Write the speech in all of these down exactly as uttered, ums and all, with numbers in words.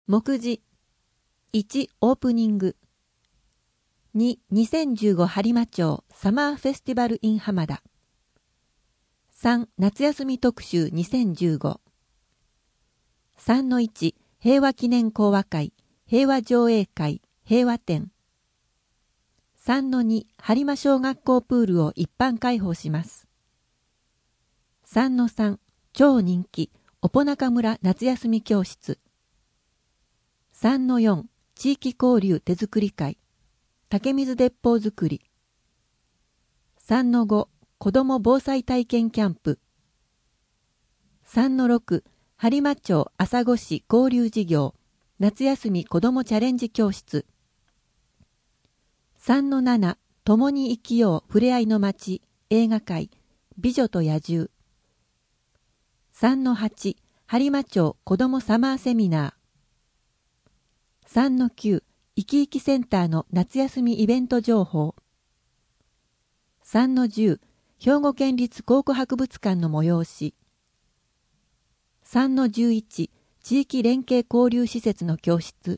目次いちオープニングに にせんじゅうご播磨町サマーフェスティバル in 浜田さん夏休み特集にせんじゅうご さんのいち平和記念講話会平和上映会平和展さんのに播磨小学校プールを一般開放します。さんのさん超人気おぽなか村夏休み教室さんのよん地域交流手作り会竹水鉄砲作りさんのご子ども防災体験キャンプさんのろく播磨町朝来市交流事業夏休み子どもチャレンジ教室さんのなな共に生きようふれあいの街映画会美女と野獣さんのはち播磨町子どもサマーセミナーさんのきゅういきいきセンターの夏休みイベント情報さんのじゅう兵庫県立考古博物館の催しさんのじゅういち地域連携交流施設の教室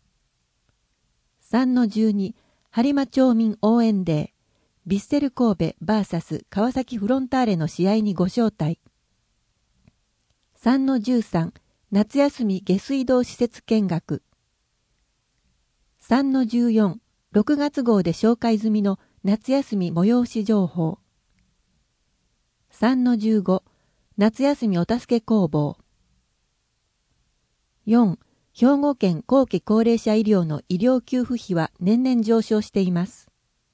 さんのじゅうに播磨町民応援デーヴィッセル神戸 ブイエス 川崎フロンターレの試合にご招待さんのじゅうさん夏休み下水道施設見学さんのじゅうよんろくがつ号で紹介済みの夏休み催し情報さんのじゅうご夏休みお助け工房よん兵庫県後期高齢者医療の医療給付費は年々上昇しています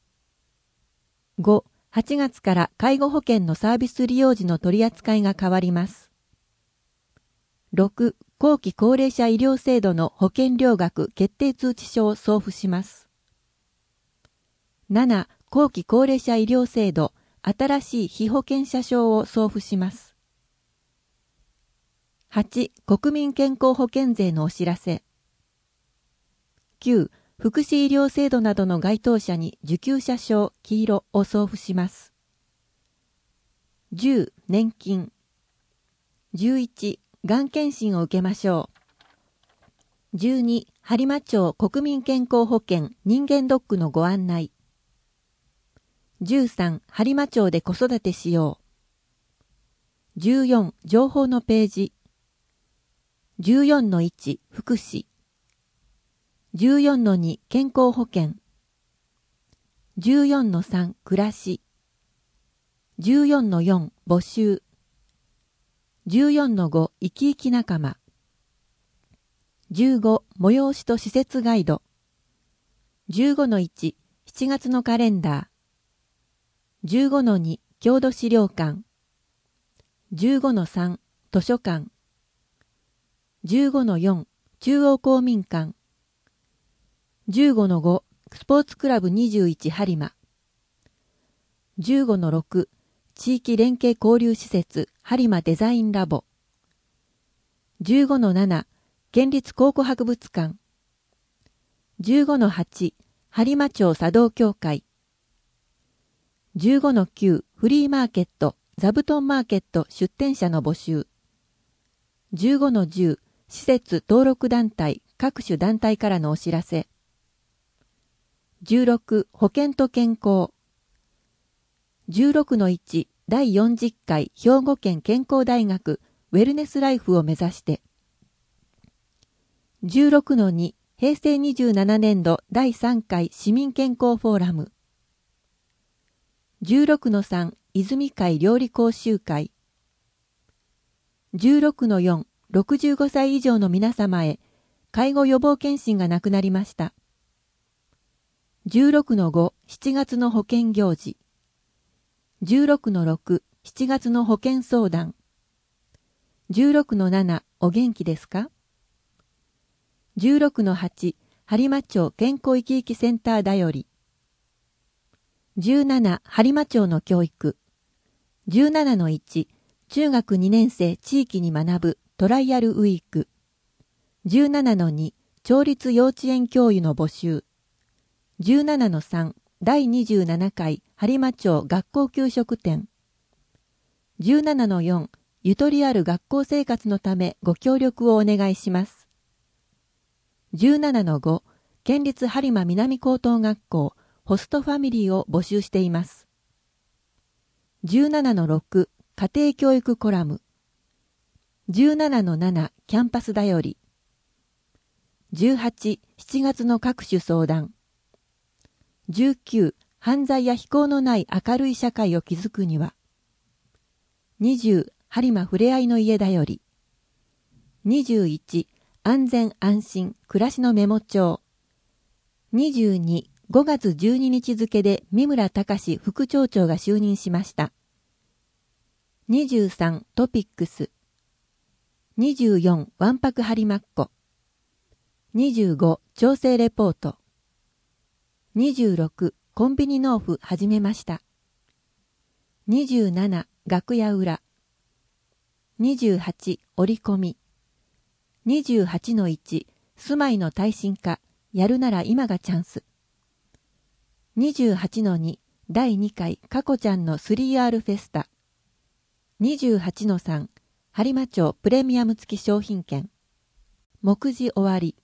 ごはちがつから介護保険のサービス利用時の取り扱いが変わりますろく後期高齢者医療制度の保険料額決定通知書を送付しますなな後期高齢者医療制度新しい被保険者証を送付しますはち国民健康保険税のお知らせきゅう福祉医療制度などの該当者に受給者証黄色を送付しますじゅう年金じゅういちがん検診を受けましょうじゅうに播磨町国民健康保険人間ドックのご案内じゅうさん播磨町で子育てしようじゅうよん情報のページじゅうよんのいち福祉じゅうよんのに健康保険じゅうよんのさん暮らしじゅうよんのよん募集じゅうよんのご生き生き仲間じゅうご催しと施設ガイドじゅうごのいちしちがつのカレンダーじゅうごのに郷土資料館じゅうごのさん図書館じゅうごのよん中央公民館じゅうごのごスポーツクラブにじゅういち播磨じゅうごのろく地域連携交流施設播磨デザインラボじゅうごのなな県立考古博物館じゅうごのはち播磨町茶道協会じゅうごのきゅうフリーマーケット座布団マーケット出店者の募集じゅうごのじゅう施設登録団体各種団体からのお知らせじゅうろく保健と健康じゅうろくのいちだいよんじゅっかい兵庫県健康大学ウェルネスライフを目指してじゅうろくのに平成にじゅうななねんどだいさんかい市民健康フォーラムじゅうろくのさん泉会料理講習会じゅうろくのよんろくじゅうごさい以上の皆様へ介護予防検診がなくなりましたじゅうろくのごしちがつの保険行事じゅうろくのろくしちがつの保険相談じゅうろくのななお元気ですかじゅうろくのはち播磨町健康生き生きセンターだよりじゅうなな播磨町の教育じゅうななのいち中学にねん生地域に学ぶトライアルウィークじゅうななのに町立幼稚園教諭の募集じゅうななのさんだいにじゅうななかい播磨町学校給食展じゅうななのよんゆとりある学校生活のためご協力をお願いしますじゅうななのご、県立播磨南高等学校ホストファミリーを募集しています。じゅうななのろく、家庭教育コラム。じゅうななのなな、キャンパスだより。じゅうはち、しちがつの各種相談。じゅうきゅう、犯罪や非行のない明るい社会を築くには。にじゅう、播磨ふれあいの家だより。にじゅういち、安全安心暮らしのメモ帳。にじゅうに、ごがつじゅうににち付で三村隆副町長が就任しました。にじゅうさん、トピックス。にじゅうよん、わんぱく播磨っ子。にじゅうご、調整レポート。にじゅうろく、コンビニ納付始めました。にじゅうなな、楽屋裏。にじゅうはち、折り込み。にじゅうはちのいち、住まいの耐震化、やるなら今がチャンス。にじゅうはちのに、だいにかいかこちゃんの スリーアール フェスタ。にじゅうはちのさん、播磨町プレミアム付き商品券。目次終わり。